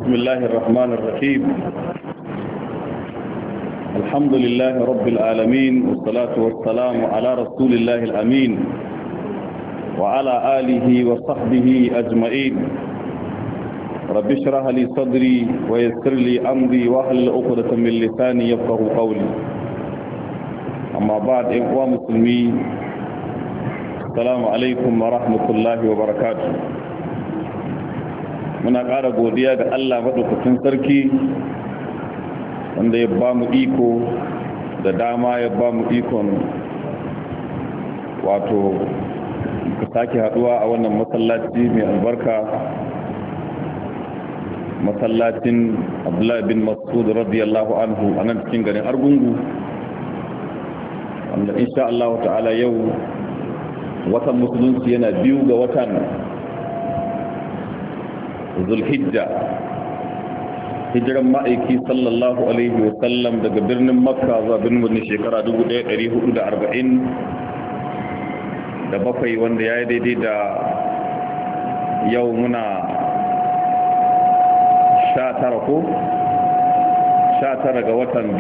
بسم الله الرحمن الرحيم. الحمد لله رب العالمين، والصلاة والسلام على رسول الله الأمين وعلى آله وصحبه أجمعين. رب اشرح لي صدري ويسر لي أمري واحلل عقدة من لساني يفقهوا قولي. أما بعد، إخوة مسلمين، السلام عليكم ورحمة الله وبركاته. muna ƙara godiya ga Allah maɗaukakin sarki wanda ya ba mu iko da dama, ya ba mu ikon wato ka sake haɗuwa a wannan masallaci mai albarka, masallacin Abdullahi bin Mas'ud radiyallahu anhu a nan cikin garin Argungu, wanda insha Allah ta'ala yau watan musulunci yana 2 ga watan Zulhijja, hijiran ma'aiki sallallahu alaihi wa sallam daga birnin Makka zuwa birnin shekara 1447, wanda ya yi daidai da yau muna 19 ga watan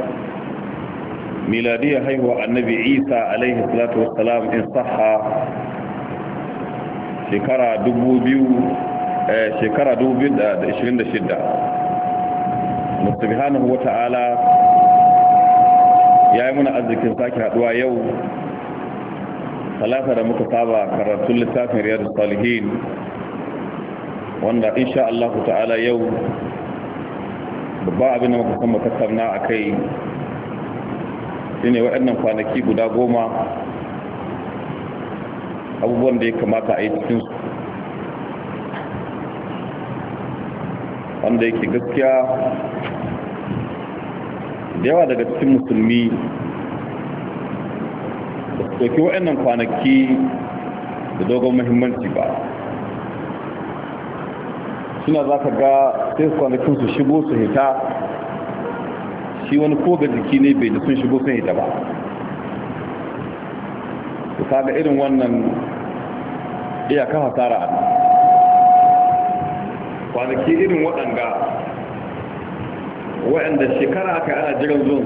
5 miladiyar haihuwa annabi Isa alaihi salatu wassalam in sahha shekara 2026. Subhanahu wata'ala ya yi muna arzikin sake haduwa yau talata da muka saba karatun littafin Riyadus Salihin, wanda insha Allah ta'ala yau babba abin da muka san matattauna a kai shine waɗannan kwanaki guda 10 abubuwan da ya kamata a yi cikinsu, wanda yake gaskiya da yawa daga cikin musulmi da su ɗauki waɗannan kwanaki da dogon muhimmanci ba. suna za ka ga sai kwanakin su shigo su hita, shi wani ko ga jiki ne bai da sun shigo sun hita ba. su kaga irin wannan iyaka hasara a kwanaki irin waɗanda shekara aka ana jiran zuwan,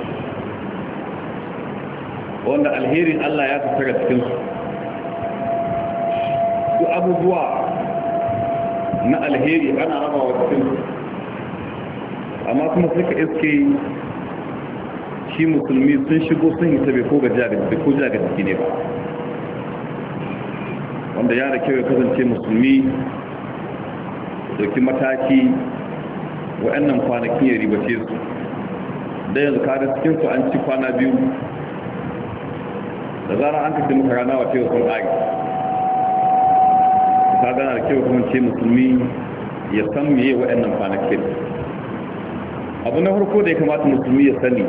wanda alherin Allah ya tattara cikinsu, su abubuwa na alheri ana raba wa cikinsu, amma kuma suka iske shi musulmi sun shigo sun hita bai ko gajiya ga jiki ne ba, wanda ya da kyau ya kasance musulmi dauki mataki wa'annan kwanakin ya ribace su. da yanzu kada cikinsu an ci kwana 2 da zara an kashe muka rana wata yau sun ƙari. ta gana da kyau kuma ce musulmi ya san meye wa'annan kwanakin. abu na farko da ya kamata musulmi ya sani,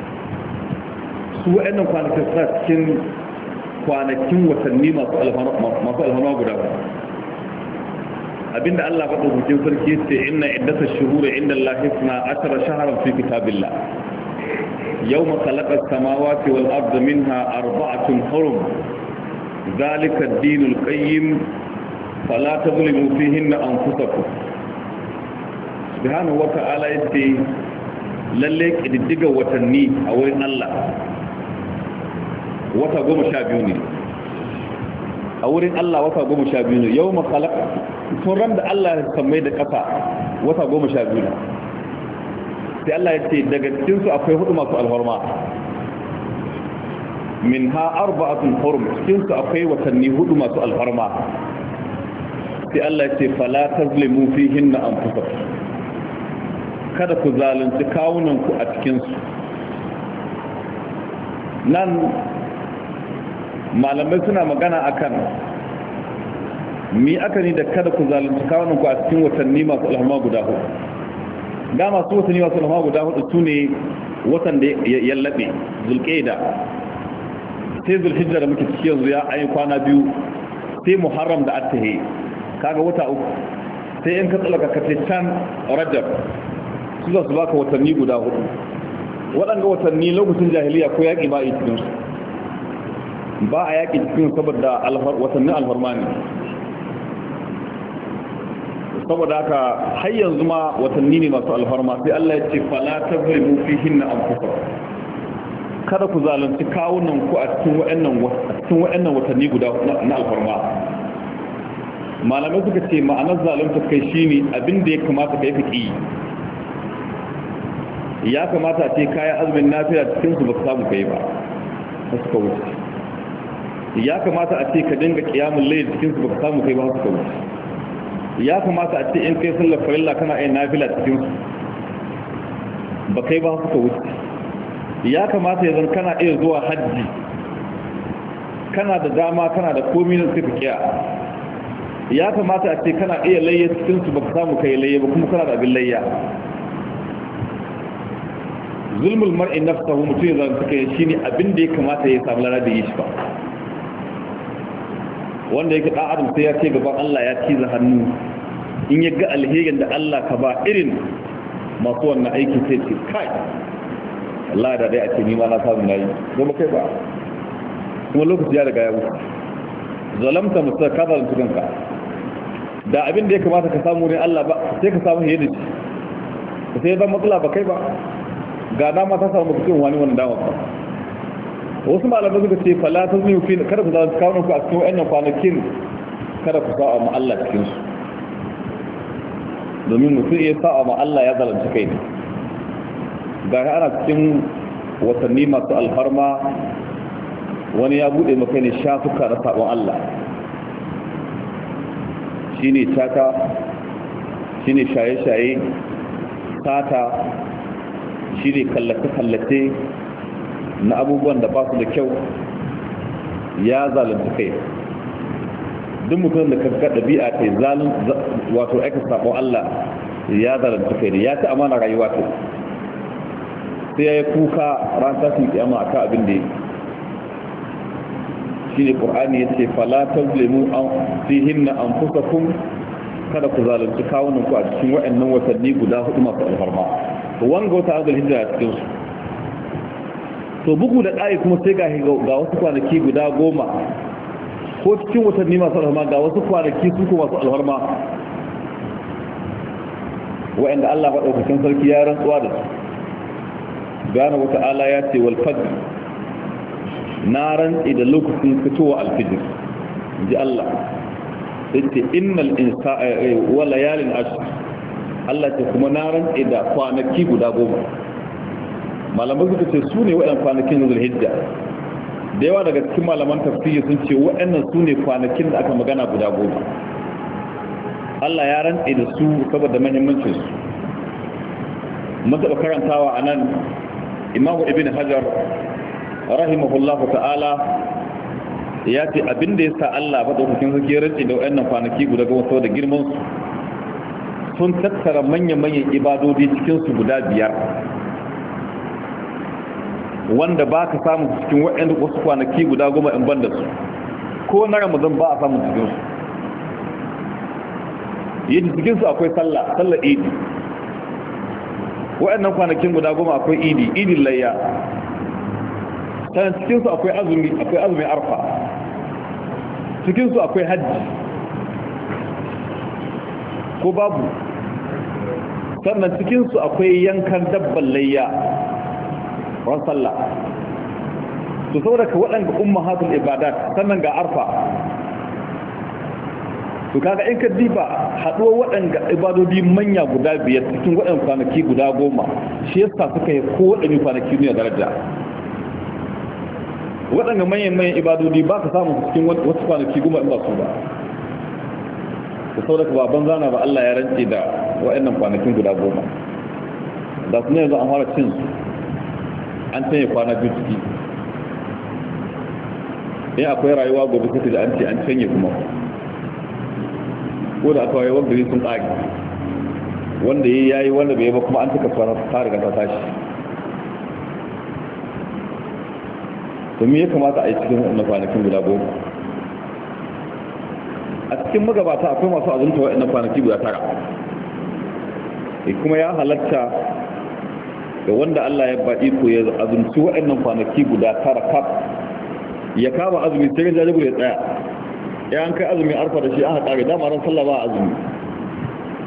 su wa'annan kwanakin suna cikin kwanakin watanni masu alhama guda ba. abinda Allah faɗa hukuncin sarki ce inna iddatash shuhuri inda Allah 12 shahran fi kitabillah yawma khalaqa as-samawati wal arda minha arba'atun hurum dhalika ad-dinul qayyim fala tadhlimu fihinna anfusakum. subhanahu wa ta'ala yace lalle kididdiga watanni a wurin Allah wata 12 ne. a wurin Allah wata 12 ne. yawma khalaqa tun ran da Allah ya sammai da ƙasa wata 12 ne. sai Allah ya ce daga cikinsu akwai 4 masu alhorma, min ha 4 hurum, cikinsu akwai watanni 4 masu alhorma. sai Allah ya ce fala tazlimu fihinna anfusakum, kada ku zalunci kawunanku a cikinsu. nan malamai suna magana akan mi aka ni da kada ku zalunci kawunan ku a cikin watanni masu alhama guda 4. ga masu watanni masu alhama guda 4 su ne watan da ya laɓe zulƙaida, sai zulhijja da muke ciki yanzu ya ayi kwana 2, sai muharram da attahe kaga wata 3, sai in ka tsalaka kace can rajab, su za su baka watanni guda 4. waɗanga watanni lokacin jahiliya ko yaƙi ba a yi cikinsu, ba a yaƙi cikin saboda watannin alfarma ne. saboda haka har yanzu ma watanni ne masu alfarma sai Allah ya ce fala tazlimu fihinna anfusakum kada ku zalunci kawunan ku a cikin waɗannan watanni guda na alfarma. Malamai suka ce ma'anar zalunta kai shine abin da ya kamata kai fiki ya kamata a ce kayan azumin nafila cikin su ba samu kai ba suka wuce. Ya kamata a ce ka dinga qiyamul layl cikin su ba samu kai ba suka wuce. Ya kamata a ce in kai sallar farilla kana yin nafila cikin su ba kai ba suka wuce. Ya kamata yanzu kana iya zuwa hajji kana da dama kana da komai na suka kiya. Ya kamata a ce kana iya layya cikin su baka samu kai layya ba kuma kana da abin layya. Zulmul mar'i nafsuhu mutum ya zanta kai shine abin da ya kamata ya samu lada da yi shi ba. Wanda yake dan adam sai ya ce gaban Allah ya ciza hannu in ya ga alherin da Allah ka ba irin masu wannan aiki sai ce kai Allah da dai a ce ni ma na samu nayi goma kai ba kuma lokaci ya riga ya wuce zalamta mustaqabal tukanka da abin da ya kamata ka samu ne Allah ba sai ka samu yadda shi sai zan matsala ba kai ba ga dama ta samu cikin wani wannan dama ba. Wasu malamai suka ce fala tazmiu fi kada ku zalunci kawo ku a cikin wannan kwanakin kada ku sa'a ma Allah cikin su domin mutum ya sa'a ma Allah ya zalunci kai ne. Ga ana cikin watanni masu alfarma wani ya bude maka ne shafuka na sabon Allah shine tata shine shaye-shaye sata shine kallace-kallace na abubuwan da ba su da kyau ya zalunta kai. Duk mutum da kanka ɗabi'a kai wato aika sabon Allah ya zalunta kai ne ya ta amana rayuwa ta sai ya yi kuka ran tashin kiyama a ka abin da ya shi ne ƙur'ani ya ce fala tazlimu fihinna anfusakum kada ku zalunci kawunanku a cikin waɗannan watanni guda hudu masu alfarma to wanga wata azal hijira a cikin su to bugu da ƙari kuma sai ga wasu kwanaki guda 10 ko cikin watanni masu alfarma ga wasu kwanaki su ko masu alfarma waɗanda Allah maɗaukakin sarki ya rantsuwa da su gane wata ala ya ce wal fajr na rantsi da lokacin fitowa alfijir ji Allah yace innal insana wa layalin ashr Allah ce kuma na rantsi da kwanaki guda 10 malamai suka ce su ne waɗannan kwanakin zulhijja da yawa daga cikin malaman tafsiri sun ce waɗannan su ne kwanakin da aka magana guda 10 Allah ya rantsi da su saboda muhimmancin su mun taɓa karantawa anan Imam Ibn Hajar rahimahullahu ta'ala ya ce abinda ya sa Allah ba daukakin sarki rantsi da wayannan kwanaki guda ga wasu da girman su sun tattara manyan ibadodi cikin su guda 5 wanda ba ka samu cikin wayannan wasu kwanaki guda 10 in banda su ko na Ramadan ba a samu cikin su yin cikin su akwai sallar idi wayannan kwanakin guda 10 akwai idin layya sannan cikinsu akwai azumi arfa cikinsu akwai hajji ko babu sannan cikinsu akwai yankan dabban layya ran sallah to saboda ka waɗanda ummahatul ibadat sannan ga arfa to kaga in ka diba haɗuwar waɗanda ibadodi manya guda 5 cikin waɗanda kwanaki guda 10 shi yasa suka yi ko waɗanda kwanaki ne daraja waɗanda manyan ibadodi ba ka samu cikin wasu kwanaki 10 in ba su ba da saboda ba banzana ba Allah ya rance da waɗannan kwanakin guda 10 da su ne yanzu an fara cin su an canye kwana 2 ciki in akwai rayuwa gobe kuka da an ce an canye kuma ko da aka wayewar gari sun ƙage wanda ya yi wanda bai ba kuma an taka kwana ta riga ta tashi to me ya kamata a yi cikin waɗannan kwanakin guda 10 a cikin magabata akwai masu azumta waɗannan kwanaki guda 9 kuma ya halatta ga wanda Allah ya baɗi ko ya azumci waɗannan kwanaki guda 9 kaf ya kama azumi sai ga jajibu ya tsaya ya an kai azumi arfa da shi aka kare dama ran sallah ba azumi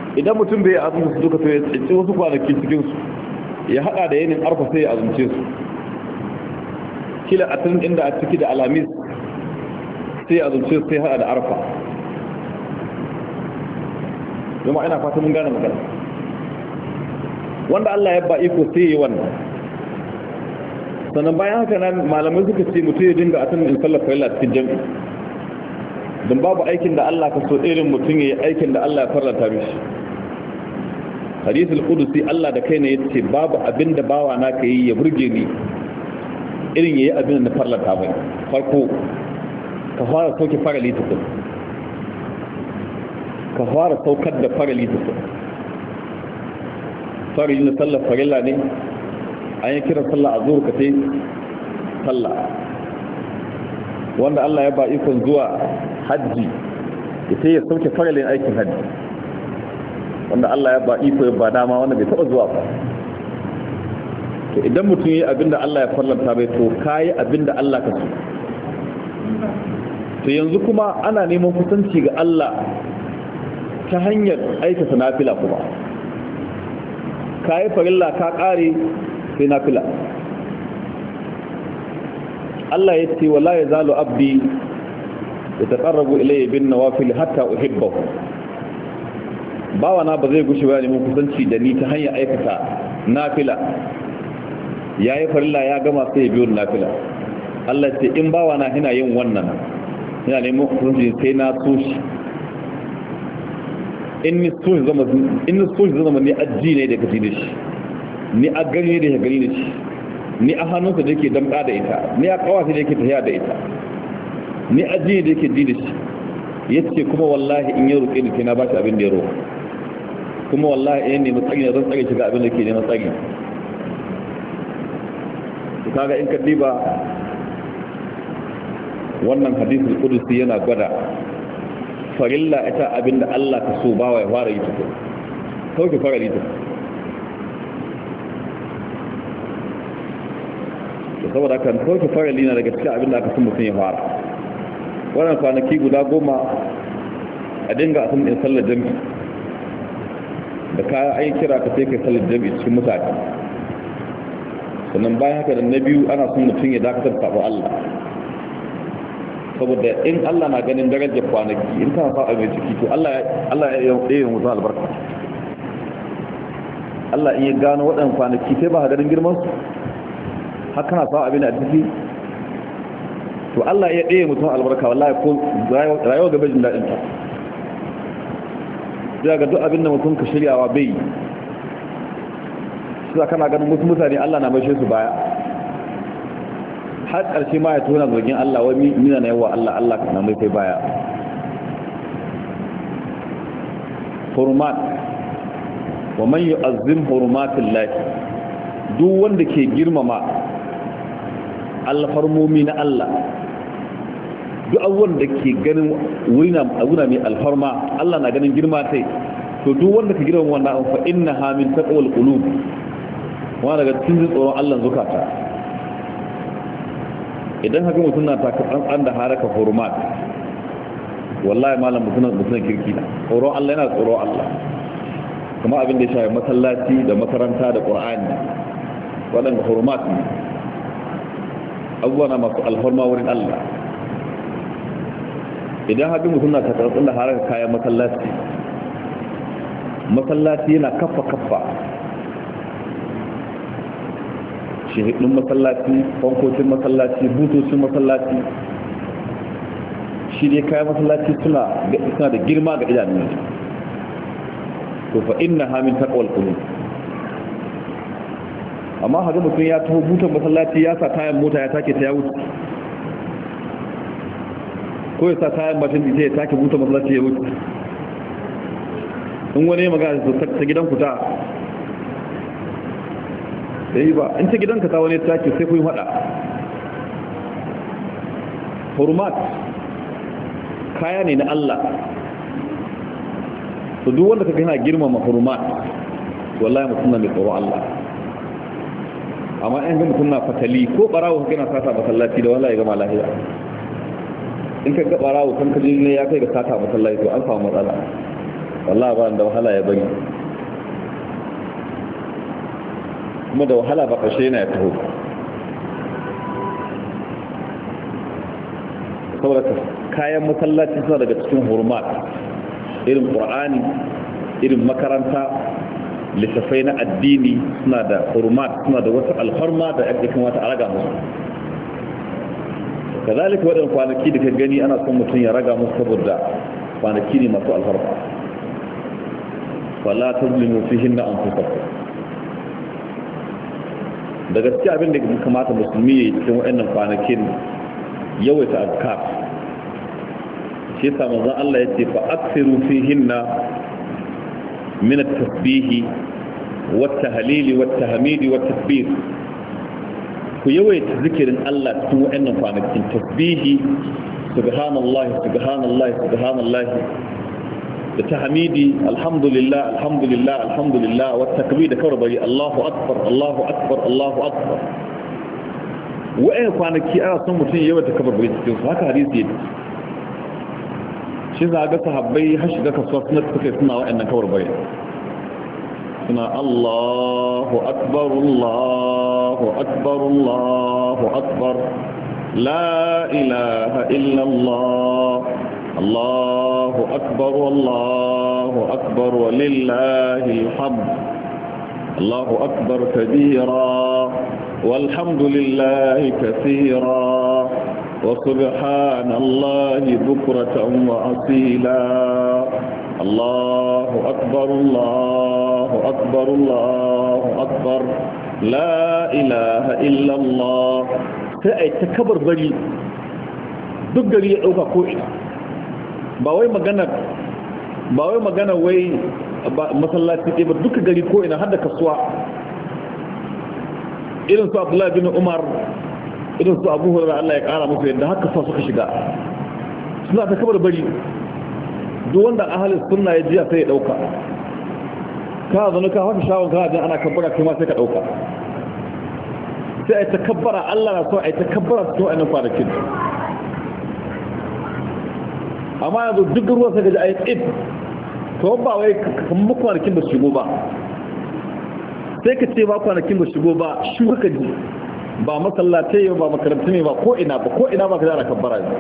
idan mutum bai azumta su duka to ya tsinci wasu kwanaki cikin su ya hada da yanin arfa sai ya azumce su kila a tun inda a ciki da alamis sai ya azumce su sai hada da arfa kuma ina fata mun gane magana wanda Allah ya ba iko sai yi wannan sannan bayan haka nan malamai suka ce mutum ya dinga atan in sallar farilla cikin jami'i don babu aikin da Allah ka so irin mutum ya yi aikin da Allah ya farlanta mishi hadisul qudusi Allah da kai ne yace babu abin da bawa na ka yi ya burge ni irin yayi abin da na farlanta bai farko ka fara sauke farali tukun ka fara saukar da farali tukun farali na sallar farilla ne an yi kiran sallah a zuwa ka tai sallah wanda Allah ya ba ikon zuwa hajji ya sai ya sauke faralin aikin hajji wanda Allah ya ba iko ya ba dama wanda bai taba zuwa ba to idan mutum yi abinda Allah ya farlanta bai to kai abinda Allah ka so to yanzu kuma ana neman kusanci ga Allah ta hanyar aikata nafila kuma kai farilla ka kare sai nafila Allah ya ce wala yazalu abdi yataqarrabu ilayya bin nawafil hatta uhibbahu bawana ba zai gushi ba neman kusanci da ni ta hanyar aikata nafila yayi farilla ya gama sai ya biyo nafila Allah ce in bawana ina yin wannan ina neman kusanci sai na so shi in ni so zama ni aji ne daga jini shi ni a gani ne da gani da shi ni a hannunsa da yake damɗa da ita ni a kawata da yake tafiya da ita ni a ji da yake ji da shi ya ce kuma wallahi in ya roƙe ni na ba shi abin da ya roƙa kuma wallahi in nemi tsari na zan tsare shiga abin da ke neman tsari su kaga in kaddi ba wannan hadisul qudusi yana gwada farilla ita abin da Allah ka so bawa ya fara yi tukun kawai ki fara yi tukun saboda kan sauke farali na daga cikin abin da aka sun mutum ya fara wannan kwanaki guda 10 a dinga asin in sallar jami'i da kayan ayi kira ka sai kai sallar jami'i cikin mutane sannan bayan haka da na biyu ana son mutum ya dakatar sabon Allah saboda in Allah na ganin darajar kwanaki in kana sa abin ciki to Allah ya yi mutum albarka Allah in ya gano waɗannan kwanaki sai ba hadarin girman su haka na sawa abin a ciki to Allah ya ɗaya mutum albarka wallahi ko rayuwa gaba jin daɗin ta zai ga duk abin da mutum ka shiryawa bai su za kana ganin wasu mutane Allah na maishe su baya har ƙarshe ma ya tona zargin Allah wani mina na yawa Allah ka na mai kai baya hurumat wa man yu'azzim hurumatillah duk wanda ke girmama alfarmomi na Allah duk abubuwan da ke ganin wurina mai alfarma Allah na ganin girma sai to duk wanda ka girma wannan fa innaha min taqwal qulub wa daga cikin tsoron Allah zukata idan haka mutum na taka tsantsan da haraka hurumat wallahi malam mutum kirki na tsoron Allah yana tsoron Allah kuma abin da ya shafi masallaci da makaranta da Qur'ani waɗanda hurumat ne abubuwa na masu alfarma wurin Allah idan haɗin mutum na takarɗin da harar kayan masallaci yana kaffa shahidun masallaci kwankocin masallaci butocin masallaci shi ne kayan masallaci suna da girma ga idanun to fa inna hamin taqwal qulub amma haka mutum ya taho butan masallaci ya sa tayan mota ya take ta ya wuce ko ya sa tayan mashin ita ya take butan masallaci ya wuce in wani magana ta gidanku ta da yi ba in ta gidanka ta wani take sai kun hada hurumat kaya ne na Allah to duk wanda kaga yana girmama hurumat wallahi mutum ne tsoro Allah amma in ga mutum na fatali ko barawo kana sata masallaci da wallahi ga malahiya in ka ga barawo kan kaje ne ya kai ga sata masallaci to an samu matsala wallahi ba da wahala ya bari kuma da wahala ba ƙarshe yana ya taho saboda kayan masallaci suna daga cikin hurmat irin ƙur'ani irin makaranta littafai na addini suna da hurmat suna da wata alfarma da ya kamata a raga musu kazalika waɗanda kwanaki da ka gani ana son mutum ya raga musu saboda kwanaki ne masu alfarma fala tazlimu fihinna anfusakum da gaskiya abin da kamata musulmi ya yi cikin waɗannan kwanakin yawaita azkar shi yasa manzon Allah yace fa aksiru fihinna min at-tasbih wat-tahlil wat-tahmid wat-takbir ku yawaita zikirin Allah cikin waɗannan kwanakin tasbihi subhanallahi subhanallahi subhanallahi da tahmidi alhamdulillah alhamdulillah alhamdulillah wat-takbir da karbari Allahu akbar Allahu akbar Allahu akbar wa'in kwanaki ana son mutum yawa ta kabar bai cikin su haka hadisi yake shi za a ga sahabbai har shiga kasuwa suna suka suna wa'annan kabar bai suna Allahu akbar Allahu akbar Allahu akbar la ilaha illallah Allahu akbar Allahu akbar walillahil hamd Allahu akbar kabira والحمد لله كثيرا وسبحان الله بكرة وأصيلا الله أكبر الله أكبر الله أكبر لا إله إلا الله سأي تكبر بلي دقري أوكا كوئنا باوي مغانا وي مسلاتي تيبر دك غري كوئنا هذا كسوا irin su Abdullahi bin Umar irin su Abu Hurairah Allah ya kara musu yadda haka fa suka shiga suna ta kabar bari duk wanda ahlus sunna ya jiya sai ya dauka ka zanu ka haka shawon ka dan ana kabbara kuma sai ka dauka sai ai takabbara Allah na so ai takabbara to anan kwanakin amma yanzu duk ruwa sai ga ai tsif to ba wai kuma kwanakin da shigo ba sai ka ce ba kwanakin ba shigo ba shi ka ji ba masallatai ba makarantu ne ba ko ina ba ka zara kabbara ne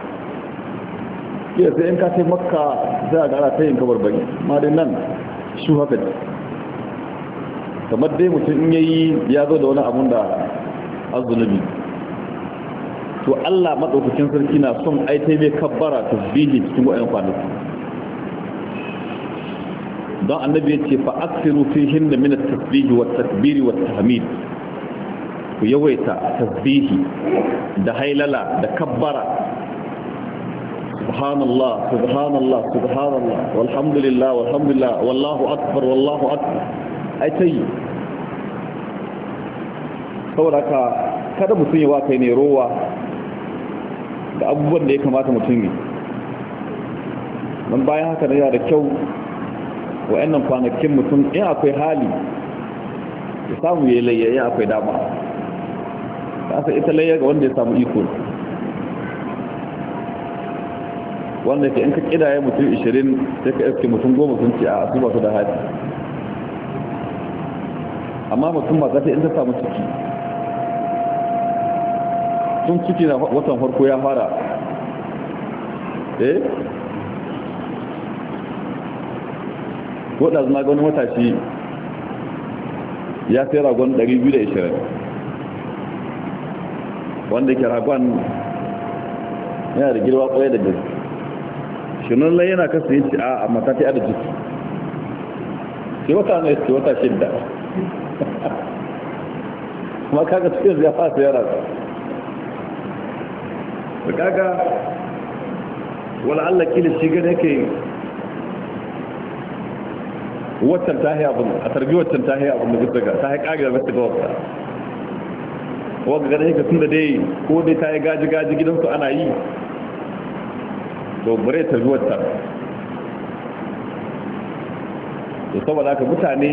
iya sai in ka ce makka za a gara ta yin kabar bari ma dai nan shi haka ji kamar dai mutum in yayi ya zo da wani abun da azunubi to Allah madaukakin sarki na son aitai mai kabbara tasbihi cikin wa'in kwanaki don annabi ya ce fa aksiru fihin da min at-tasbih wa at-takbir wa at-tahmid ku yawaita tasbihi da hailala da kabbara subhanallah subhanallah subhanallah walhamdulillah walhamdulillah wallahu akbar wallahu akbar ai tayi saboda ka kada mutum ya waka ne rowa da abubuwan da ya kamata mutum yi don bayan haka yana da kyau wa'annan kwanakin mutum in akwai hali ya samu ya layya in akwai dama kasa ita layya ga wanda ya samu iko wanda ke in ka kidaye mutum 20 sai ka iske mutum 10 sun ce a su ba su da hali amma mutum ba ta in ta samu ciki tun ciki na watan farko ya fara wadda zama ga wani matashi ya sai ragon 220 wanda ke ragon yana da girma kwaye da gaske shirin lai yana kasa yin ci a matati a da jiki sai wata na yake wata shidda kuma kaga cikin ya fasa yara da kaga wala Allah kila shi gane yake watan ta haya abin a tarbi watan ta haya abin da bisa ga ta haya kagar bisa ga wata wadda gane yake tun da dai ko dai ta yi gaji-gaji gidansu ana yi to bare ta zuwa ta to saboda haka mutane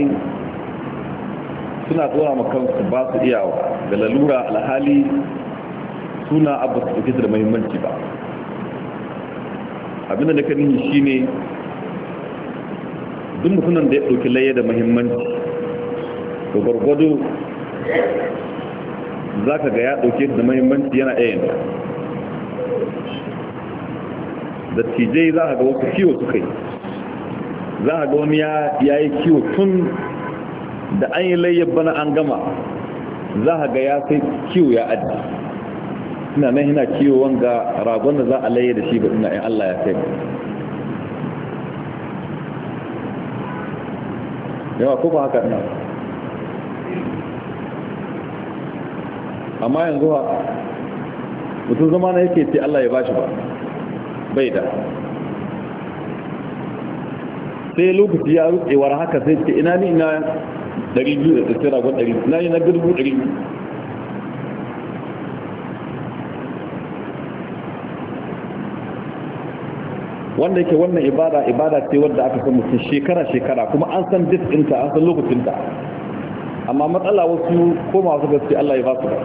suna tsora makansu ba su iyawa da lalura alhali suna abu su ɗauke da muhimmanci ba abinda da kan yi shi ne duk mutumin da ya ɗauki layya da muhimmanci to gwargwado za ka ga ya ɗauke da muhimmanci yana ɗayan da tijai za ka ga wasu kiwo su kai za ka ga wani ya yi kiwo tun da an yi layyar bana an gama za ka ga ya sai kiwo ya aji ina nan yana kiwo wanga ragon da za a layya da shi ba ina in Allah ya kai yawa ko ba haka ina amma yanzu mutum zama na yake ce Allah ya bashi ba bai da sai lokaci ya rutsewar haka sai ce ina ni ina 200 da tsira gwan 100 ina ni na 100 wanda yake wannan ibada ce wadda aka san mutum shekara kuma an san dis ɗinta an san lokacinta amma matsala wasu ko masu gaske Allah ya ba su ba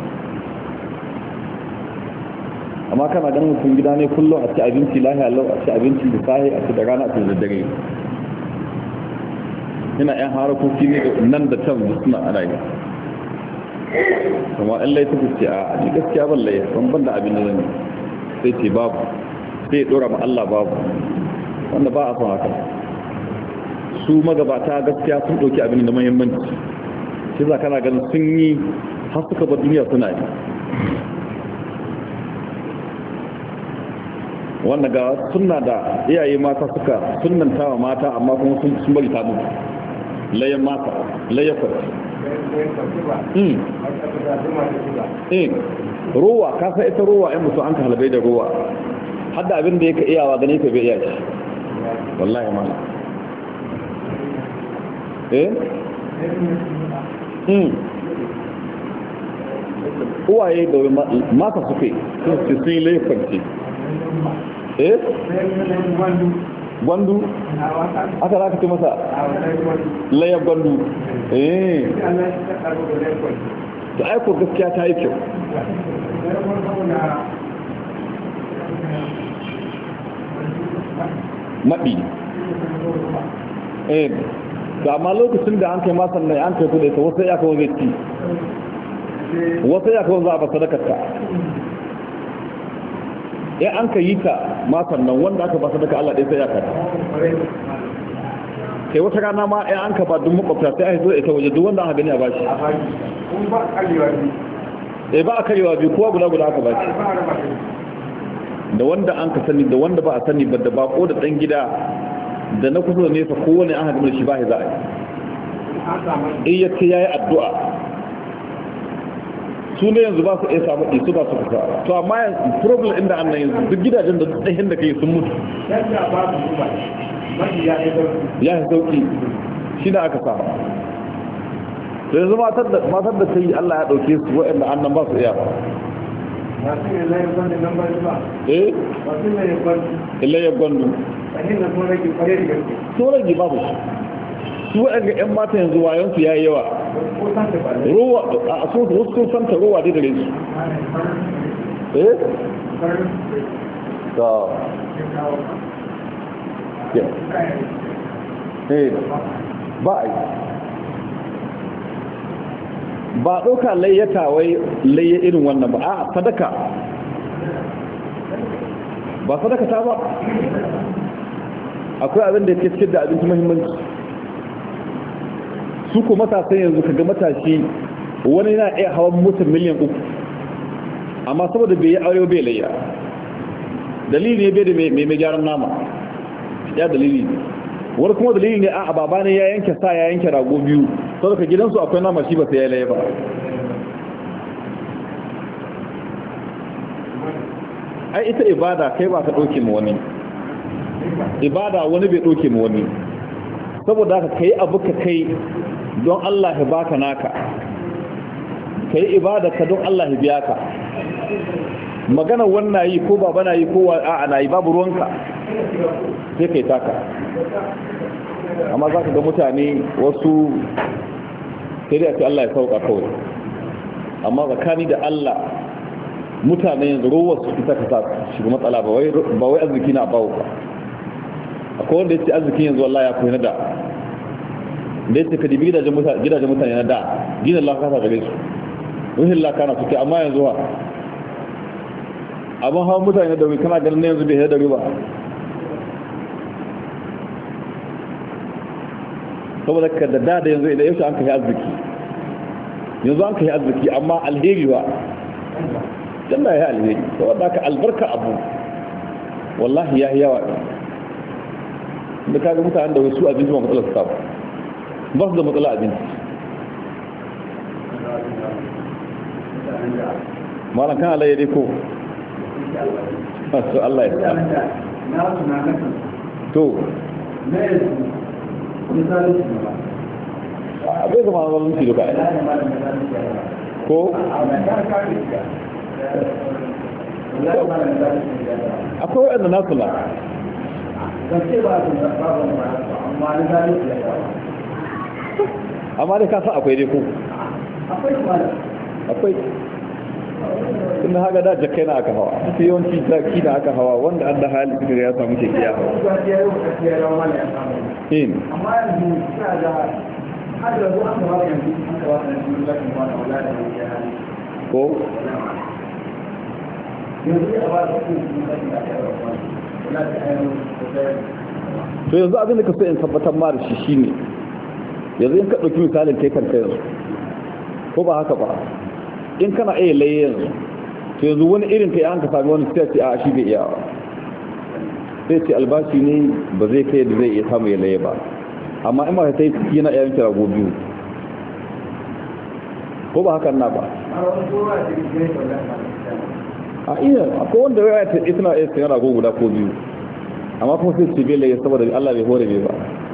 amma kana ganin mutum gida ne kullum a ci abinci lahiya lau a ci abinci da sahi a ci da rana a ci da dare yana yan harakoki ne nan da can suna ana yi kuma in laifin su ce a ji gaskiya ban laye ban da abin da zan sai ce babu sai ya dora ma Allah babu wanda ba a son haka su magabata gaskiya sun ɗauki abin da muhimmanci shi za kana ganin sun yi har suka bar duniya suna yi wanda ga sunna da iyaye mata suka sunnanta wa mata amma kuma sun bari ta mutu layan mata layafar ruwa kasa ita ruwa yan mutu an ka halabai da ruwa hadda abin da yake iyawa gane ka bai iya shi wallahi ma uwaye da mata suke sun yi layafar ce gwandu aka za ka ce masa layar gwandu da aiko gaskiya ta yi kyau maɗi da amma lokacin da an kai masan nai an kai kuɗe ta wasu ya kawo zai ci wasu ya kawo za a ba sadakarta in an ka yi ta matan nan wanda aka ba sadaka Allah ɗaya sai ya kada kai wata rana ma in an ka ba duk makwabta sai a zo ita waje duk wanda aka gani a bashi ba a karewa biyu kowa guda aka bashi da wanda an ka sani da wanda ba a sani ba da bako da ɗan gida da na kusa da nesa kowane an haɗu da shi ba ya za a yi in ya ce ya yi addu'a su ne yanzu ba su iya samu isu ba su kusa to amma yanzu problem inda an nan yanzu duk gidajen da ɗahin da kai sun mutu ya yi sauki shi na aka samu to yanzu matar da ta yi Allah ya ɗauke su waɗanda an nan ba su iya ba ilayyar gwandu sun rage babu su waɗanda 'yan mata yanzu wayansu ya yi yawa ruwa a sun wasu santa ruwa da gare su ba a yi ba ɗauka layyata wai layya irin wannan ba a sadaka ba sadaka ta ba akwai abin da ya cikin da abinci muhimmanci su ko matasan yanzu kaga matashi wani yana iya hawan mutum miliyan 3 amma saboda bai yi aure bai layya dalili ne bai da mai gyaran nama ya dalili ne wani kuma dalili ne a baba ne ya yanke sa ya yanke rago 2 saboda gidansu akwai nama shi ba sai ya layya ba ai ita ibada kai ba ka ɗauke mu wani ibada wani bai ɗauke mu wani saboda haka kai abu ka kai don Allah ya baka naka kai ibada ka don Allah ya biya ka magana wannan yi ko baba na yi ko a'a na yi babu ruwanka sai kai taka amma za ka ga mutane wasu sai dai a ce Allah ya sauka kawai amma tsakani da Allah mutane yanzu rowar su ita ka sa shiga matsala ba wai arziki na bawo ba akwai wanda ya ce arzikin yanzu wallahi ya koyi na da ya ce ka dibi gidajen mutane na da gina lakasa gare su ruhin lakana suke amma yanzu wa abin hawan mutane na dauri kana ganin yanzu bai dauri ba saboda ka da yanzu idan yaushe an kai arziki yanzu an kai arziki amma alheri ba janna ya alheri saboda ka albarka abu wallahi ya yawa da kaga mutanen da wasu abinci ba matsalar su ba su da matsala abinci malam kan Allah ya dai ko masu Allah ya sa to bai zama na zalunci duka ko akwai waɗanda nasu na amma dai kasa akwai dai ko akwai inda haka da jakai na aka hawa sai yawanci jaki na aka hawa wanda an da hali suka ya samu keke ya hawa in amma yanzu suna da hajjar zuwa an gaba yanzu an gaba da yanzu zakin wata wula da ya hali ko yanzu ya ba da kuma zakin da aka yi wula da ya to yanzu abin da ka so in tabbatar ma da shi shine yanzu in ka ɗauki misalin kai kanka yanzu ko ba haka ba in kana iya laye yanzu to yanzu wani irin kai an ka sami wani sai ce a shi bai iya sai ce albashi ne ba zai kai da zai iya samu ya laye ba amma in ma ta yi yana iya yanke rago biyu ko ba hakan na ba a iya akwai wanda ya ta ita iya sayan rago guda ko biyu amma kuma sai ce bai laye saboda Allah bai hore bai ba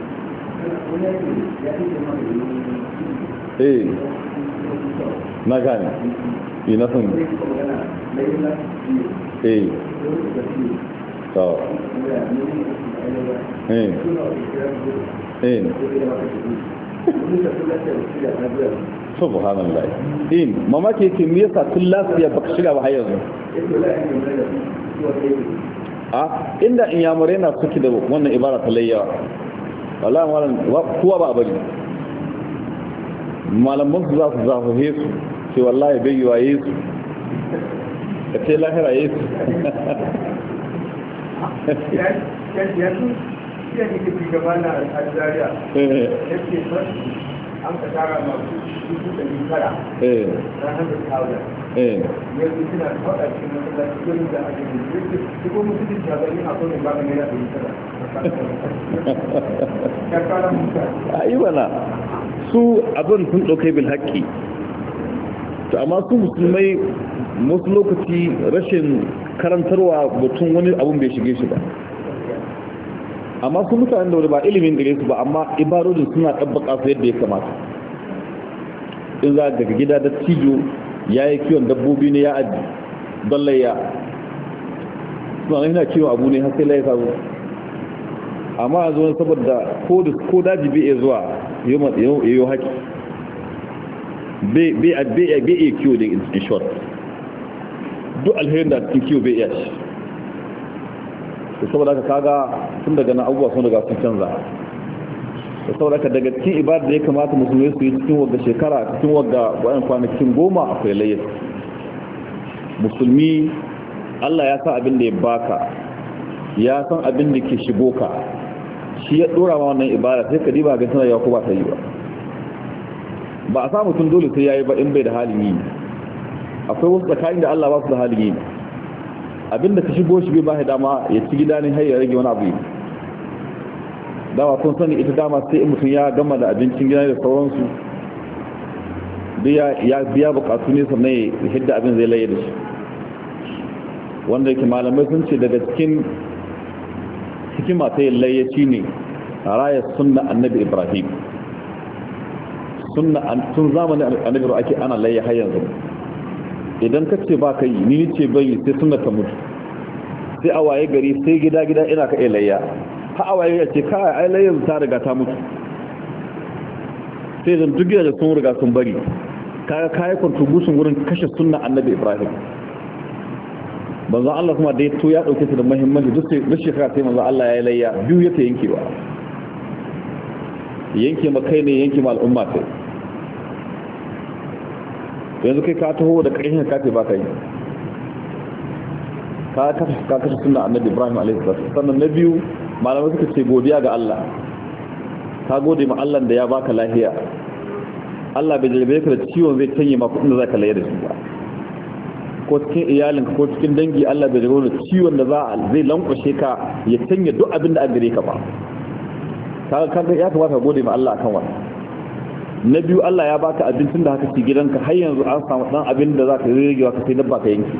na gane yi na sun to subhanallah in mamaki yake me yasa tun lafiya baka shiga ba har yanzu a inda in yamurai na suke da wannan ibara ta layyawa wallahi malam kowa ba a bari malaman su za su zafafe su ce wallahi bai yi wa yesu ka ce lahira yesu ya ne ke gaba na al'adariya ya ce an ka tara masu $1,900 ranar da tawada yanzu suna faɗa cikin matsalaci gudun da ake yi su ko mutum shagari a kone ba ga naira $1,900 ya kara mutane a yi wana su abin sun ɗaukai bil haƙƙi to amma su musulmai wasu lokaci rashin karantarwa mutum wani abun bai shige shi ba amma su mutanen da wani ba ilimin gare su ba amma ibadodin suna ɗabbaka su yadda ya kamata in za daga gida da cijo ya yi kiwon dabbobi ne ya aji don layya suna nan yana kiwon abu ne har sai laye sabu amma a zuwa saboda ko daji bai iya zuwa yayo haƙi bai iya kiwo da in short duk alherin da cikin kiwo bai iya shi da saboda ka kaga tun daga na abubuwa sun daga sun canza da saboda ka daga cikin ibada da ya kamata musulmai su yi cikin wadda shekara cikin wadda wayan kwanakin 10 akwai layyar musulmi Allah ya san abin da ya baka ya san abin da ke shigo ka shi ya dora ma wannan ibada sai ka diba ga tana yawa ko ba ta yi ba a samu tun dole sai yayi ba in bai da halin yi akwai wasu tsakanin da Allah ba su da halin yi abinda ka shigo shi bai ba shi dama ya ci gida ne har ya rage wani abu yi dama kun sani ita dama sai mutum ya gama da abincin gida da sauransu ya biya bukatu ne sannan ya hidda abin zai laye da shi wanda yake malamai sun ce daga cikin hikima ta yin layyaci ne a raya sunna annabi ibrahim sunna tun zamanin annabi ake ana layya har yanzu idan ka ce ba ka yi ni ce bai sai sunna ta mutu sai a waye gari sai gida ina ka layya ha a waye ya ce kai ai layyar ta riga ta mutu sai zan duk da sun riga sun bari kaga kai contribution wurin kashe sunna annabi ibrahim manzo Allah kuma da to ya dauke ta da muhimmanci duk shekara sai manzo Allah ya yi layya biyu yake yankewa yanke makai ne yanke ma al'umma sai yanzu kai ka taho da ƙarfin ka ce ba ka yi ka kashe sunna annabi Ibrahim alaihi salatu sannan na biyu malamai suka ce godiya ga Allah ka gode ma Allah da ya baka lafiya Allah bai jarbe ka da ciwon zai canye ma kudin da zaka laye da shi ba ko cikin iyalinka ko cikin dangi Allah bai jarbe da ciwon da zai lankwashe ka ya canye duk abin da an gare ka ba kaga ya kamata ka gode ma Allah akan wannan na biyu Allah ya baka abincin da haka ci gidanka har yanzu an samu dan abin da zaka rigewa ka sai dabba ka yanki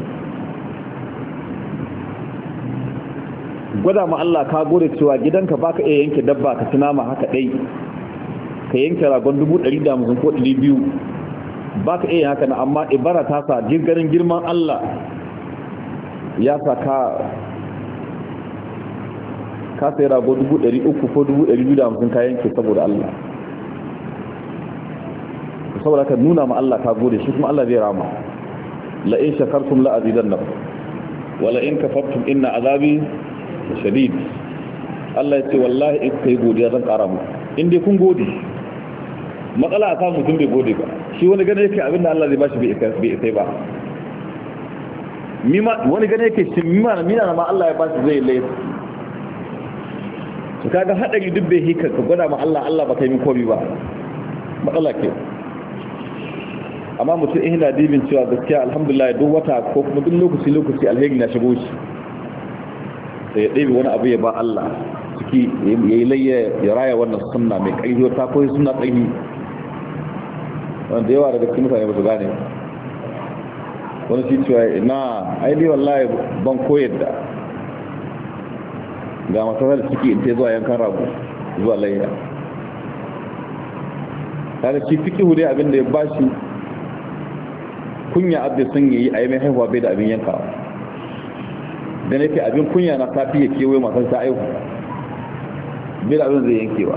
gwada ma Allah ka gode cewa gidanka baka iya yanke dabba ka ci nama haka dai ka yanke ragon 150 ko 200 baka iya haka na amma ibara ta sa girgarin girman Allah ya sa ka sai rago 300 ko 250 ka yanke saboda Allah saboda ka nuna ma Allah ka gode shi kuma Allah zai rama la in shakartum la azidannakum wa la in kafartum inna azabi shadid Allah ya ce wallahi in kai godiya zan kara mu in dai kun gode matsala a samu mutum bai gode ba shi wani gane yake abinda Allah zai bashi bai isai ba wani gane yake shi mina na ma Allah ya bashi zai laifi su kaga haɗari duk bai hika ka gwada ma Allah ba kai min komi ba matsala ke amma mutum ina dibin cewa gaskiya alhamdulillah duk wata ko kuma duk lokaci alheri na shigo shi sai ya ɗebe wani abu ya ba Allah ciki ya yi layya ya raya wannan sunna mai ƙarfi ta koyi suna ƙarfi wanda yawa daga cikin mutane ba su gane wani shi cewa na aini wallahi ban koyar da ga masarar ciki in ta zuwa yankan rago zuwa layya tare shi fiki hure abinda ya bashi kunya abin sun yi a yi mai haihuwa bai da abin yankawa da nake abin kunya na tafi ya kewaye masu ta aihu bai da abin zai yankewa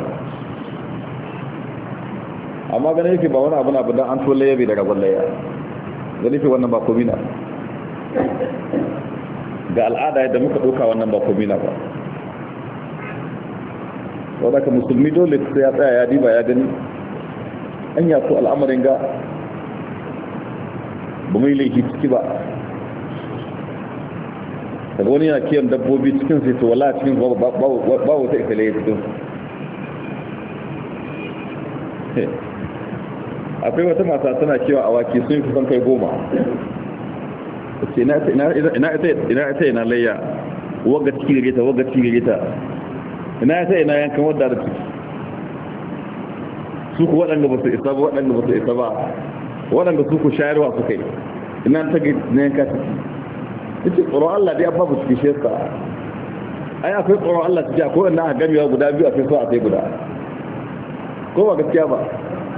amma ganin yake ba wani abu na abu don an tola yabe da rabon laya ganin yake wannan ba komina ga al'ada yadda muka ɗauka wannan ba komina ba wadda ka musulmi dole sai ya tsaya ya diba ya gani an yaso al'amarin ga ba mai laifi ciki ba daga wani yana kiyan dabbobi cikin sai to wala cikin ba wata ikalaye cikin akwai wata mata tana kewa awaki sun fi son kai 10 ina ita yana layya wagga ciki gare ta ina ita ina yankan wadda da ciki su ku waɗanda ba su isa ba waɗanda su ku shayarwa su kai ina ta na yanka ciki ita tsoron Allah dai abba ba su kishe sa ai akwai tsoron Allah ciki akwai wanda aka gamewa guda biyu a sai so a sai guda ko ba gaskiya ba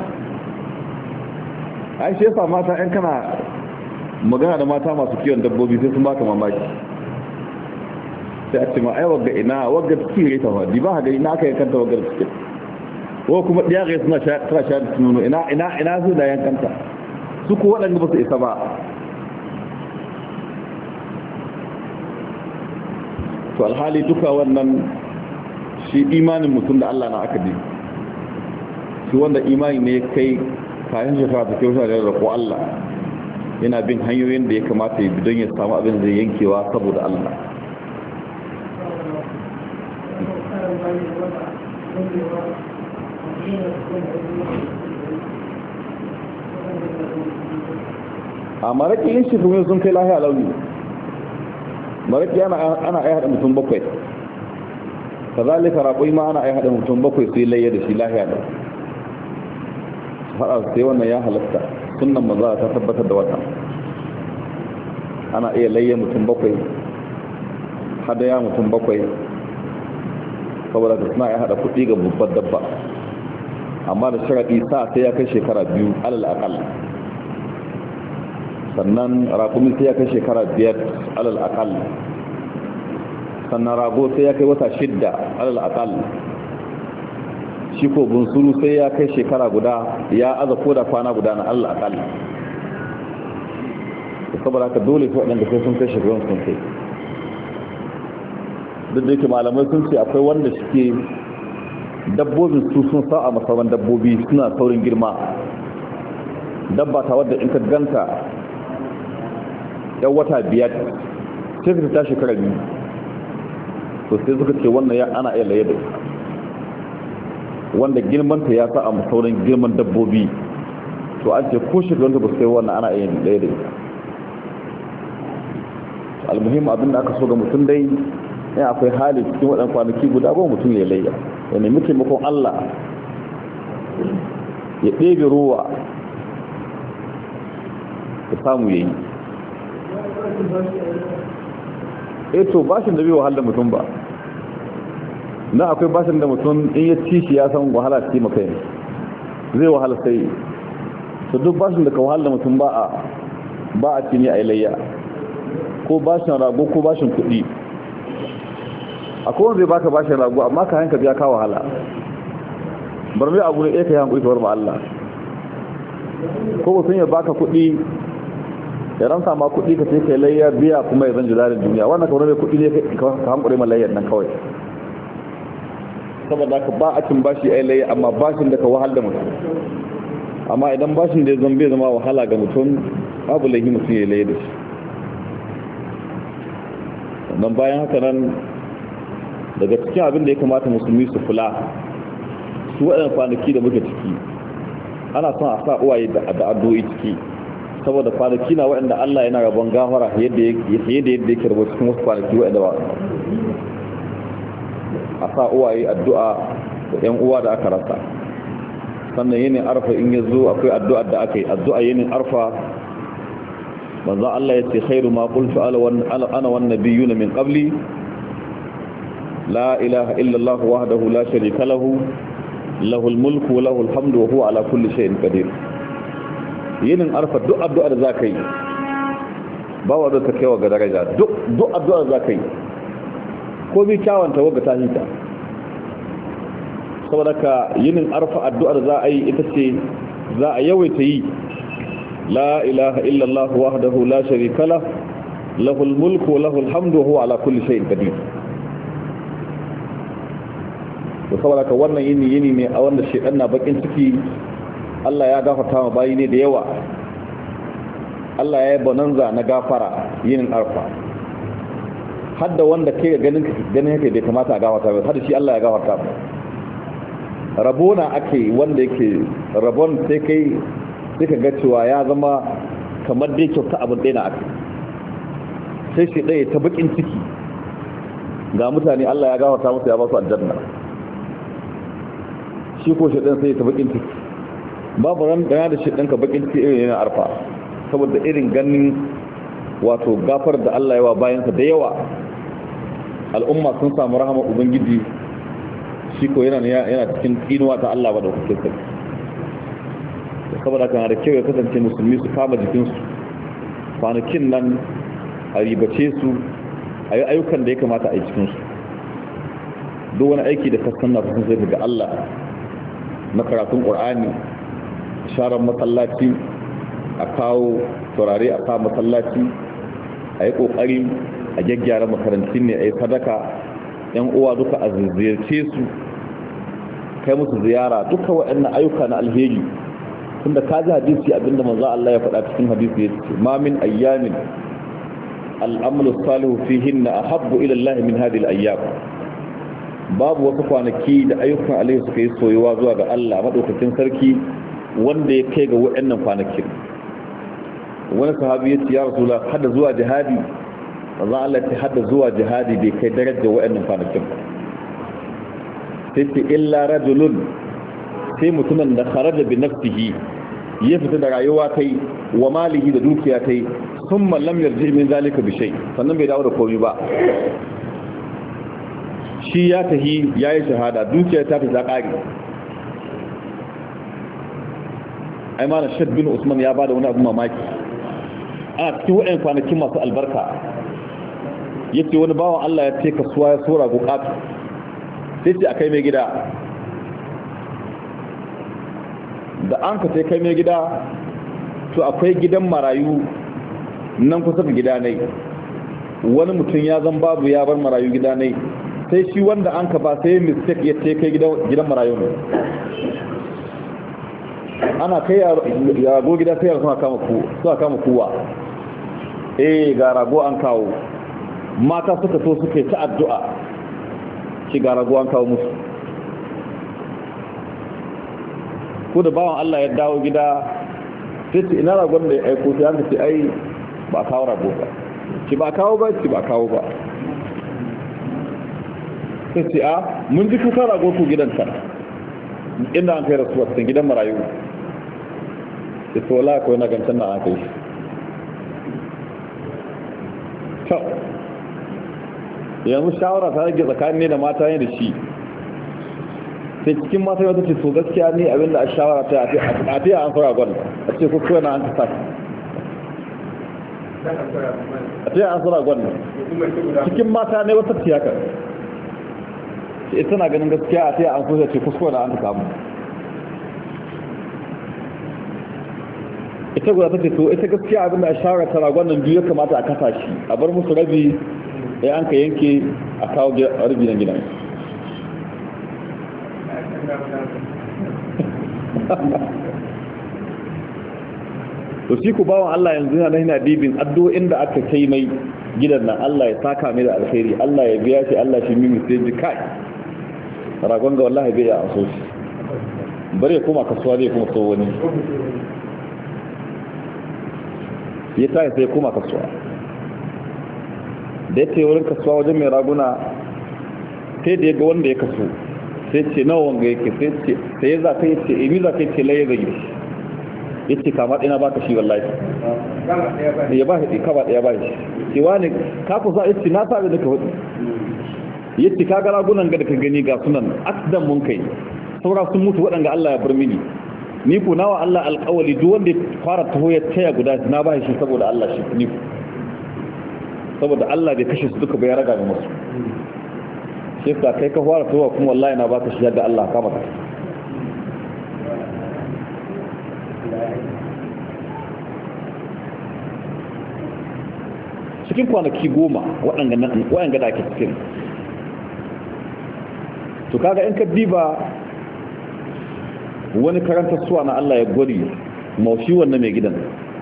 ai shi yasa mata ɗan kana magana da mata masu kiwon dabbobi sai sun baka mamaki sai a ce ma ai wagga ina wagga ciki rai ta wadi ba ga ina aka yankanta wagga ciki ko kuma ɗiya gai suna shayar da tunono ina su da yankanta su ko waɗanda ba su isa ba to alhali duka wannan shi imanin mutum da Allah na aka bi shi wanda imani ne kai kayan shekara ta kyau da ko Allah yana bin hanyoyin da ya kamata ya bi don ya samu abin da yankewa saboda Allah a maraƙi yin shi kuma sun kai lahiya launi maraƙi ana ai haɗa mutum 7 ka zalika raƙoi ma ana ai haɗa mutum 7 sai layya da shi lahiya da haɗa sai wannan ya halatta sunan maza ta tabbatar da wata ana iya layya mutum 7 hadaya mutum 7 saboda suna ya haɗa kuɗi ga babbar dabba amma da sharaɗi sa sai ya kai shekara 2 alal aƙalla sannan raƙumi sai ya kai shekara 5 alal aƙalla sannan rago sai ya kai wata 6 alal aƙalla shi ko bunsuru sai ya kai shekara guda ya aza ko da kwana guda na alal aƙalla saboda haka dole su waɗanda sai sun kai shekarun sun kai duk da yake malamai sun ce akwai wanda suke dabbobin su sun sa'a masaman dabbobi suna saurin girma. Dabba ta wadda in ka ganta yan wata 5 sai ka ta shekara 2, to sai suka ce wannan ya ana iya laye da wanda girmanta ya sa'a masaurin girman dabbobi, to an ce ko shekarunta ba su kai wannan ana iya laye da ita. Almuhim abin da aka so ga mutum dai ya akwai hali cikin waɗannan kwanaki guda ba mutum ya layya, ya nemi taimakon Allah, ya ɗebe ruwa ya samu yayi. To bashin da bai wahala mutum ba, na akwai bashin da mutum in ya ci shi ya san wahala ci maka yin zai wahala sai, to duk bashin da ka wahala mutum ba a cinye a layya, ko bashin rago ko bashin kuɗi. Akwai wanda zai baka bashin rago amma ka hanka biya ka wahala, bar mai abu ne ɗaya ka yi hankuli kawar ma Allah. Ko mutum ya baka kuɗi ya ramsa ma kuɗi ka ce kai layya biya kuma ya zanji zarin duniya, wannan kawai mai kuɗi ne ka hankuli ma layyar nan kawai. Saboda ka ba a cin bashi a layya, amma bashin da ka wahal da mutum. Amma idan bashin da ya zama bai zama wahala ga mutum, babu laifi mutum ya layya da shi. Sannan bayan haka nan daga cikin abin da ya kamata musulmi su kula, su waɗannan kwanaki da muke ciki ana son a sa uwaye da addu'o'i ciki, saboda kwanaki na waɗanda Allah yana rabon gafara yadda yake rabo cikin wasu kwanaki waɗanda ba a sa uwaye addu'a da ƴan uwa da aka rasa. Sannan yinin arfa in ya zo akwai addu'a da aka yi, addu'a yinin arfa manzo Allah ya ce khairu ma qultu ana wan nabiyuna min qabli la ilaha illa Allah wahdahu la sharika lahu lahul mulku wa lahul hamdu wa huwa ala kulli shay'in qadir. Yinin arfa duk addu'a da zakai ba wa da kaiwa ga daraja, duk addu'a da zakai ko bi kyawanta waga ta hita. Saboda ka yinin arfa addu'a da za a yi ita ce za a yawaita yi la ilaha illa Allah wahdahu la sharika lahu lahul mulku wa lahul hamdu wa huwa ala kulli shay'in qadir. To saboda ka wannan yini ne a wanda shedan na bakin ciki, Allah ya gafarta ma bayi ne da yawa. Allah ya yi bonanza na gafara yinin arfa, hadda wanda ke ganin yake bai kamata a gafarta ba, hadda shi Allah ya gafarta ba. Rabona ake wanda yake rabon sai kai ka ga cewa ya zama kamar dai kyauta abin ɗaya na aka, sai shi ɗaya ta bakin ciki ga mutane Allah ya gafarta musu ya ba su aljanna, shi ko shi ɗan sai ta bakin ciki. Babu ran da shi ɗanka bakin ciki irin yana arfa, saboda irin ganin wato gafar da Allah ya wa bayansa da yawa, al'umma sun samu rahama ubangiji, shi ko yana cikin tsinuwa ta Allah ba da kuke sai. Saboda kan da kyau ya kasance musulmi su kama jikinsu kwanakin nan, a ribace su, a yi ayyukan da ya kamata a yi cikinsu. Duk wani aiki da kasan na kusan sai daga Allah na karatun ƙur'ani, sharar masallaci, a kawo turare a kawo masallaci, a yi ƙoƙari a gyaggyara makarantun ne, a yi sadaka, ‘yan uwa duka a ziyarce su, kai musu ziyara, duka waɗannan ayyuka na alheri. Tunda ka ji hadisi abinda manzo Allah ya faɗa cikin hadisi ya ce ma min ayyamin al'amalu salihu fihinna ahabbu ila Allah min hadhihi al-ayyam. Babu wasu kwanaki da ayyukan alheri suka yi soyuwa zuwa ga Allah madaukakin sarki wanda ya kai ga waɗannan kwanakin. Wani sahabi ya ce ya rasulullah hada zuwa jihadi, manzo Allah ya ce hada zuwa jihadi bai kai darajar waɗannan kwanakin ba. Sai ce illa rajulun, sai mutumin da kharaja bi nafsihi, ya fita da rayuwa kai wa malihi da dukiya kai, thumma lam yarji min zalika bi shay, sannan bai dawo da komai ba. Shi ya tahi yayi shahada, dukiya ta fi zakari. Ai mana Sheikh bin Usman ya bada wani abu mamaki a cikin waɗannan kwanakin masu albarka. Yace wani bawan Allah ya ce kasuwa ya sora gukatu, sai ce akai mai gida. Da an ka sai kai mai gida, to akwai gidan marayu nan kusa da gida ne. Wani mutum ya zan babu ya bar marayu gida ne, sai shi wanda an ka ba sai mistake ya ce kai gidan marayu ne ana kai rago gida sai suna kama kuwa ga rago an kawo mata suka so suka yi ta addu'a shi ga rago an kawo musu ko da bawan Allah ya dawo gida sai ce ina ragon da ya aiko sai an ce ai ba kawo rago ba ki ba kawo ba ki ba kawo ba sai ce a mun ji kuka rago ku gidanka inda an kai rasuwa cikin gidan marayu sai to wala ko na gantan na an kai shi yanzu shawara ta rage tsakanin ne da mata ne da shi sai cikin mata yau ta ce to gaskiya ne abinda a shawara ta a fiye an fara gwal a ce ko kuwa na an ta a fiye an fara gwal cikin mata ne wata tiyaka ita na ganin gaskiya a fiye an fara ce kuskure na an ta samu ita guda ta ce to ita gaskiya abinda a shawara ta ragon nan biyu ya kamata a kasa shi a bar musu rabi ya an ka yanke a kawo rabi na gidan to shi ku bawan Allah yanzu yana dibin addu'o'in da aka kai mai gidan nan Allah ya saka mai da alkhairi Allah ya biya shi Allah shi mimi sai ji kai ragon ga wallahi bai ya so shi bare kuma kasuwa zai kuma so wani ya tayi sai kuma kasuwa da ya ce wurin kasuwa wajen mai raguna sai da ya ga wanda ya kaso sai ce nawa wanga yake sai ya za ka yi ce emi za ka yi ce laye zai ya ce kama ɗina ba ka shi wallahi ya ba shi kama ɗaya ba shi ce wani ka kusa ya ce na sabi da ka hudu ya ce ka ga ragunan ga da ka gani ga sunan asidan mun kai saura sun mutu waɗanga Allah ya bar mini ni ku nawa Allah alƙawali duk wanda ya fara taho ya taya guda na ba shi saboda Allah shi ni ku saboda Allah bai kashe su duka bai raga ga musu shi ka kai ka fara tawa kuma wallahi na baka shi yadda Allah ka maka cikin kwanaki 10 waɗanda da ake cikin to kaga in ka diba wani karanta suwa na Allah ya gwari maushi wannan mai gidan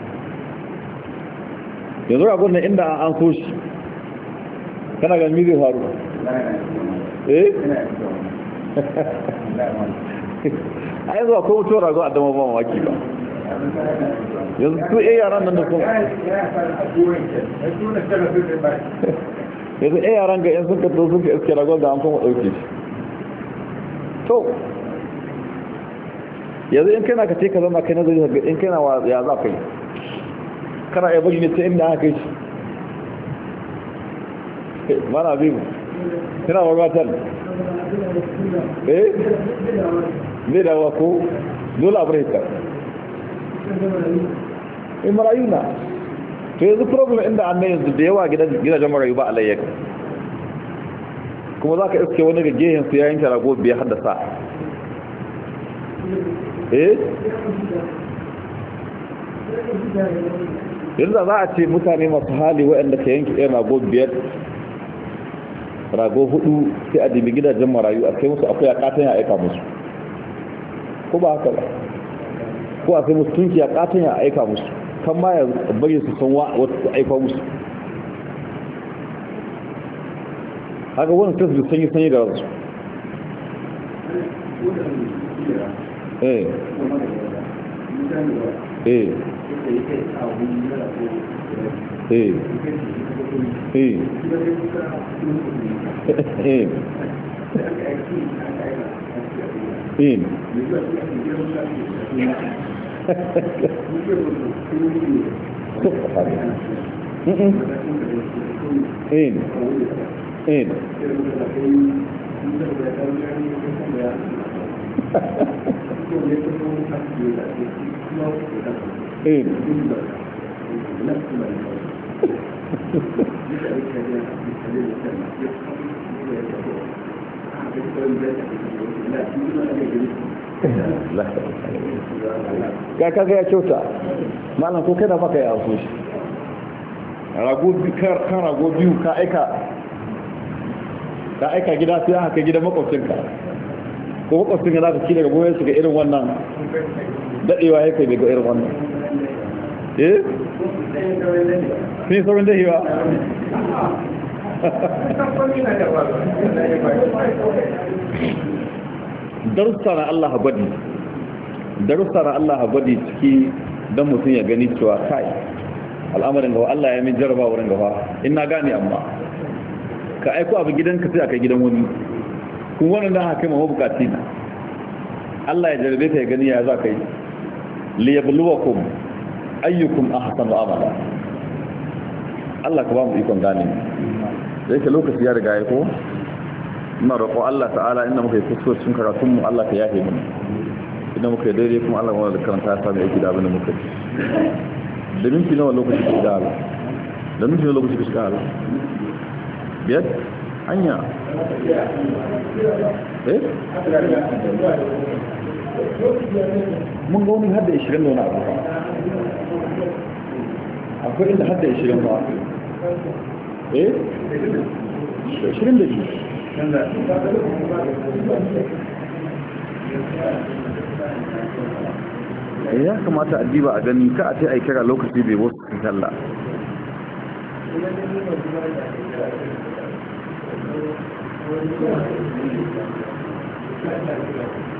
yanzu ragon nan inda an so shi kana ganin zai faru a yanzu akwai mutuwar ragon a dama ba mawaki ba yanzu su yaran nan da sun yanzu yaran ga yan sun kato sun ka iske ragon da an kuma ɗauke shi to yanzu in kana ka ce ka zama kai nazari in kana wa ya za ka yi kana ya bari ne ta inda aka kai shi mana biyu kana wagatar zai dawa ko dole a birka in marayu na to yanzu problem inda an na yanzu da yawa gidajen marayu ba alayyaka kuma za ka iske wani ga gehen su yayin rago biya haddasa yanzu za a ce mutane masu hali waɗanda ka yanki ɗaya rago 5 rago 4 sai a dibi gidajen marayu a kai musu akwai a katon ya aika musu ko ba haka ba ko a sai musu tunki a katon ya aika musu kan ma ya bari su san wata su aika musu haka wani sai su sanyi da rasu ga kaga ya kyauta malam ko kada baka ya so shi rago biyu ka aika ka aika gida sai aka gidan makwabcinka ko makwabcinka za ka ci daga goyon shiga irin wannan daɗewa ya kai daga irin wannan sun yi saurin dahewa darussa na Allah gwadi ciki don mutum ya gani cewa kai al'amarin gaba Allah ya min jaraba wurin gaba ina gane amma ka aiko abu gidanka sai aka gidan wani kuma wannan dan haka ma bukati na Allah ya jarabe ka ya gani ya za ka yi liyabluwakum ayyukum ahsanu amala Allah ka ba mu ikon gane sai ka lokaci ya riga ya ko ina roƙo Allah ta'ala inda muka yi kuskocin karatun mu Allah ka yafe mu idan muka yi daidai kuma Allah wanda karanta ya sami aiki da abin da muka yi da minti nawa lokaci ka shiga hala da minti nawa lokaci ka shiga hala biyar hanya mun ga wani hadda 20 da wani abu akwai inda hadda 20 ba 20 da biyu ya kamata a diba a gani ka a ce a kira lokaci bai wasu su talla Thank you.